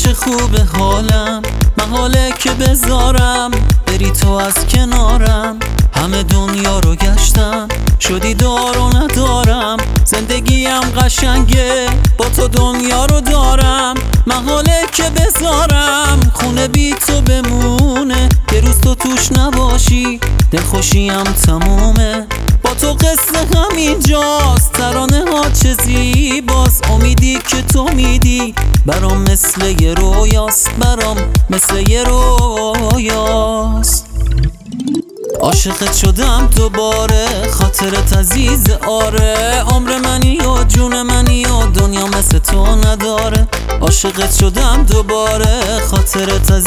چه خوبه حالم، محاله که بذارم بری تو از کنارم. همه دنیا رو گشتم، شدی دار و ندارم. زندگیم قشنگه، با تو دنیا رو دارم. محاله که بذارم خونه بی تو بمونه. یه روز تو توش نباشی دلخوشیم تمومه. با تو قصه همینجاست، ترانه ها چه زیباست. امیدی که تو میدی برام مثل یه رویاست، برام مثل یه رویاست. عاشقت شدم دوباره، خاطرت عزیز آره. عمر منی و جون منی و دنیا مثل تو نداره. عاشقت شدم دوباره، خاطرت